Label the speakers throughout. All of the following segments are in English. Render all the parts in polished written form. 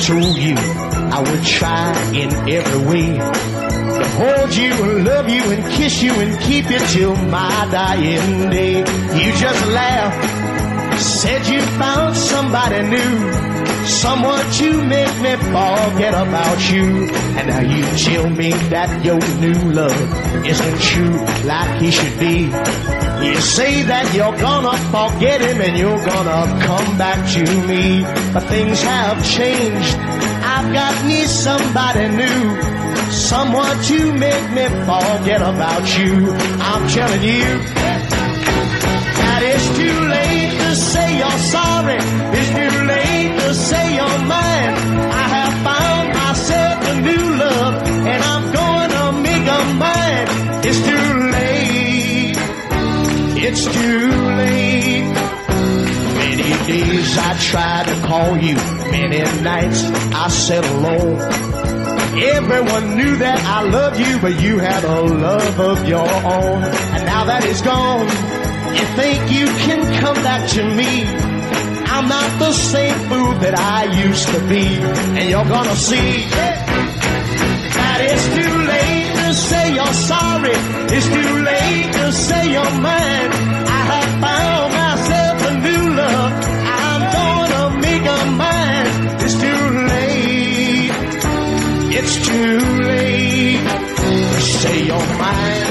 Speaker 1: told you I would try in every way to hold you and love you and kiss you and keep you till my dying day. You just laughed, said you found somebody new, someone to make me forget about you. And now you tell me that your new love isn't true like he should be. You say that you're gonna forget him and you're gonna come back to me. But things have changed, I've got me somebody new, someone to make me forget about you. I'm telling you that it's too late to say you're sorry. It's too late to say you're mine. I have found myself a new love and I'm gonna make her mine. It's too late. It's too late. Many days I tried to call you, many nights I sat alone. Everyone knew that I loved you, but you had a love of your own. And now that it's gone, you think you can come back to me. I'm not the same fool that I used to be. And you're gonna see that it's too late to say you're sorry. It's too late to say you're mine. I have found myself a new love, I'm gonna make her mine. It's too late. It's too late to say you're mine.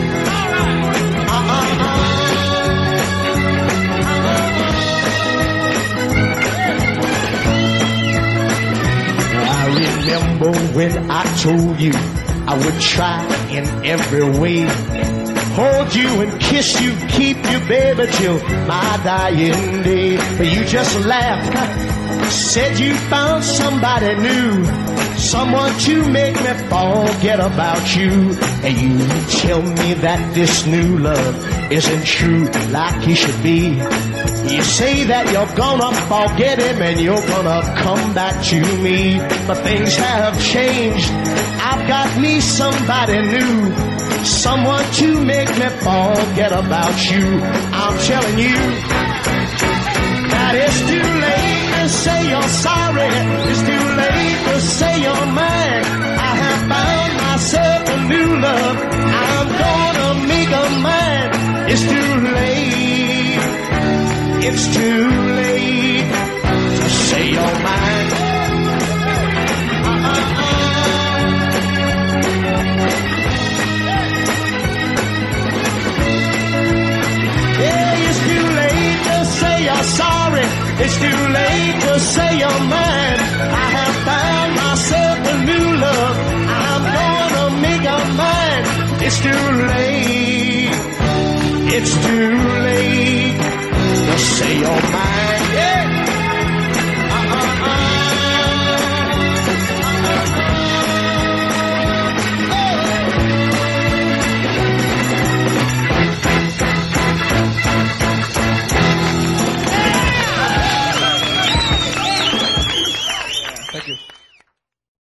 Speaker 1: I remember when I told you I would try in every way, hold you and kiss you, keep you, baby, till my dying day. But you just laughed, said you found somebody new, someone to make me forget about you. And you tell me that this new love isn't true like he should be. You say that you're gonna forget him and you're gonna come back to me. But things have changed, I've got me somebody new, someone to make me forget about you. I'm telling you that it's too late to say you're sorry. It's too late to say you're mine. I have found myself a new love, I'm gonna make her mine. It's too late. It's too late to say you're mine. Yeah, it's too late to say you're sorry. It's too late to say you're mine. I have found myself a new love, I'm gonna make her mine. It's too late. It's too late to say you're mine.